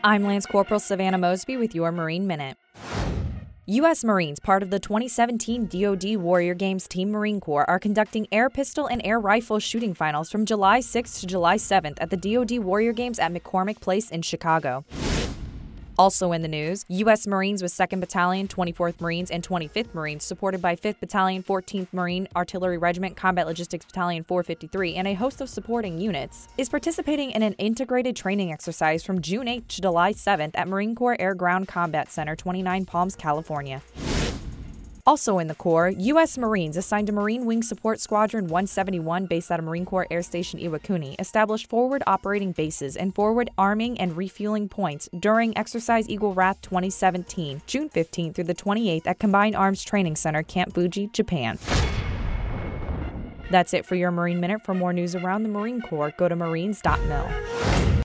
I'm Lance Corporal Savannah Mosby with your Marine Minute. U.S. Marines, part of the 2017 DoD Warrior Games Team Marine Corps, are conducting air pistol and air rifle shooting finals from July 6th to July 7th at the DoD Warrior Games at McCormick Place in Chicago. Also in the news, U.S. Marines with 2nd Battalion, 24th Marines, and 25th Marines, supported by 5th Battalion, 14th Marine Artillery Regiment, Combat Logistics Battalion 453, and a host of supporting units, is participating in an integrated training exercise from June 8th to July 7th at Marine Corps Air Ground Combat Center, 29 Palms, California. Also in the Corps, U.S. Marines assigned to Marine Wing Support Squadron 171 based out of Marine Corps Air Station Iwakuni established forward operating bases and forward arming and refueling points during Exercise Eagle Wrath 2017, June 15th through the 28th at Combined Arms Training Center, Camp Fuji, Japan. That's it for your Marine Minute. For more news around the Marine Corps, go to marines.mil.